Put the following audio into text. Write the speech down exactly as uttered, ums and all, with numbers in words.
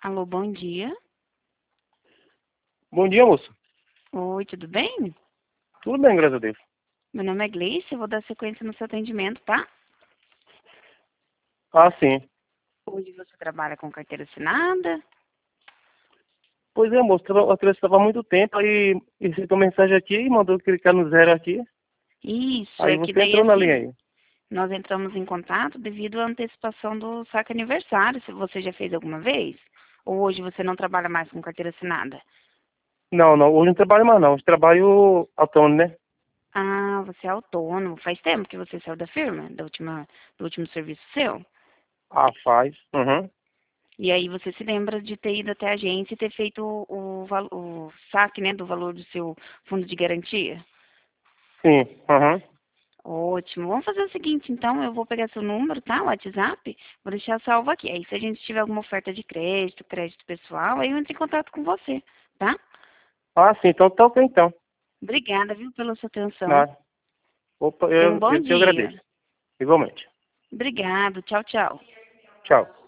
Alô, bom dia. Bom dia, moça. Oi, tudo bem? Tudo bem, graças a Deus. Meu nome é Gleice, eu vou dar sequência no seu atendimento, tá? Ah, sim. Hoje você trabalha com carteira assinada? Pois é, moça, tava- a criança estava há muito tempo, aí recebi uma mensagem aqui e mandou clicar no zero aqui. Isso, Aí é que você daí entrou na linha assim, aí. nós entramos em contato devido à antecipação do saque aniversário, se você já fez alguma vez? Ou hoje você não trabalha mais com carteira assinada? Não, não, hoje não trabalho mais não, hoje trabalho autônomo, né? Ah, você é autônomo. Faz tempo que você saiu da firma, da última, do último serviço seu? Ah, faz. Uhum. E aí você se lembra de ter ido até a agência e ter feito o, o, val- o saque, né, do valor do seu fundo de garantia? Sim, uhum. Ótimo. Vamos fazer o seguinte, então, eu vou pegar seu número, tá? O WhatsApp, vou deixar salvo aqui. Aí, se a gente tiver alguma oferta de crédito, crédito pessoal, aí eu entro em contato com você, tá? Ah, sim, então tá ok então. Obrigada, viu, pela sua atenção. Ah, opa, Tenha um eu, bom eu te agradeço. dia. Igualmente. Obrigado. Tchau, tchau. Tchau.